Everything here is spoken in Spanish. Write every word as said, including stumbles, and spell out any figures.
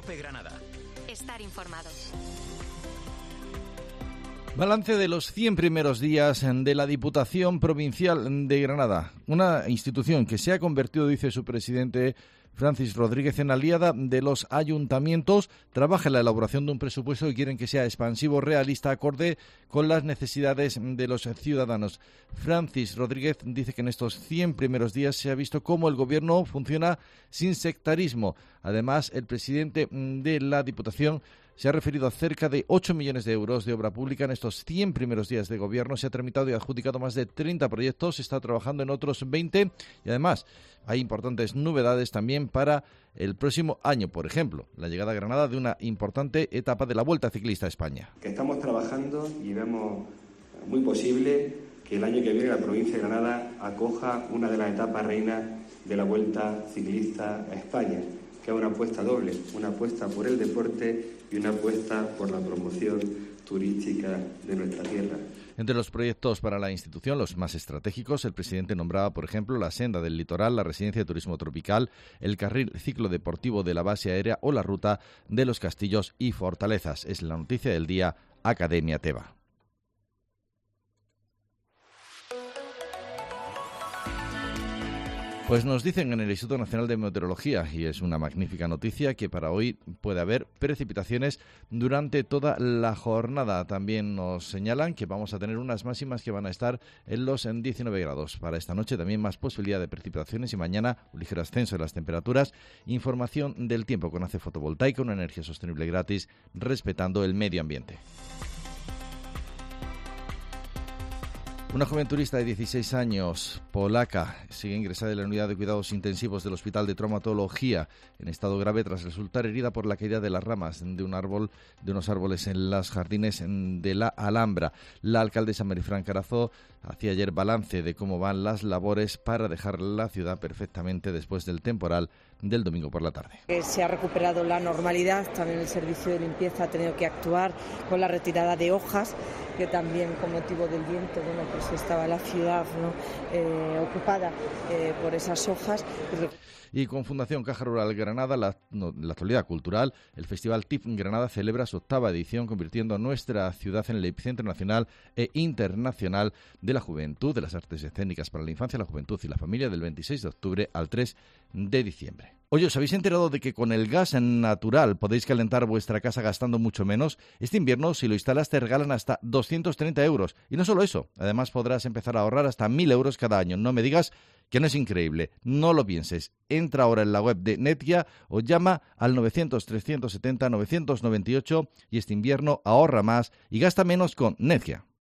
COPE Granada. Estar informados. Balance de los cien primeros días de la Diputación Provincial de Granada, una institución que se ha convertido, dice su presidente Francis Rodríguez, en aliada de los ayuntamientos. Trabaja en la elaboración de un presupuesto y quieren que sea expansivo, realista, acorde con las necesidades de los ciudadanos. Francis Rodríguez dice que en estos cien primeros días se ha visto cómo el Gobierno funciona sin sectarismo. Además, el presidente de la Diputación se ha referido a cerca de ocho millones de euros de obra pública en estos cien primeros días de gobierno. Se ha tramitado y adjudicado más de treinta proyectos, se está trabajando en otros veinte y además hay importantes novedades también para el próximo año. Por ejemplo, la llegada a Granada de una importante etapa de la Vuelta Ciclista a España. Que estamos trabajando y vemos muy posible que el año que viene la provincia de Granada acoja una de las etapas reinas de la Vuelta Ciclista a España, que es una apuesta doble, una apuesta por el deporte y una apuesta por la promoción turística de nuestra tierra. Entre los proyectos para la institución, los más estratégicos, el presidente nombraba, por ejemplo, la senda del litoral, la residencia de turismo tropical, el carril ciclodeportivo de la base aérea o la ruta de los castillos y fortalezas. Es la noticia del día, Academia Teba. Pues nos dicen en el Instituto Nacional de Meteorología, y es una magnífica noticia, que para hoy puede haber precipitaciones durante toda la jornada. También nos señalan que vamos a tener unas máximas que van a estar en los diecinueve grados. Para esta noche también más posibilidad de precipitaciones y mañana un ligero ascenso de las temperaturas. Información del tiempo con A C E Fotovoltaica, una energía sostenible gratis, respetando el medio ambiente. Una joven turista de dieciséis años, polaca, sigue ingresada en la unidad de cuidados intensivos del Hospital de Traumatología en estado grave tras resultar herida por la caída de las ramas de un árbol, de unos árboles en los jardines de la Alhambra. La alcaldesa Marifran Carazo hacía ayer balance de cómo van las labores para dejar la ciudad perfectamente después del temporal del domingo por la tarde. Se ha recuperado la normalidad, también el servicio de limpieza ha tenido que actuar con la retirada de hojas, que también con motivo del viento, bueno, pues estaba la ciudad, ¿no?, eh, ocupada eh, por esas hojas. Y con Fundación Caja Rural Granada, la, no, la actualidad cultural, el Festival T I F Granada celebra su octava edición, convirtiendo a nuestra ciudad en el epicentro nacional e internacional de la juventud, de las artes escénicas para la infancia, la juventud y la familia, del veintiséis de octubre al tres de diciembre. Oye, ¿os habéis enterado de que con el gas natural podéis calentar vuestra casa gastando mucho menos? Este invierno, si lo instalas, te regalan hasta doscientos treinta euros. Y no solo eso, además podrás empezar a ahorrar hasta mil euros cada año. No me digas que no es increíble. No lo pienses. Entra ahora en la web de Netgia o llama al novecientos, trescientos setenta, novecientos noventa y ocho y este invierno ahorra más y gasta menos con Netgia.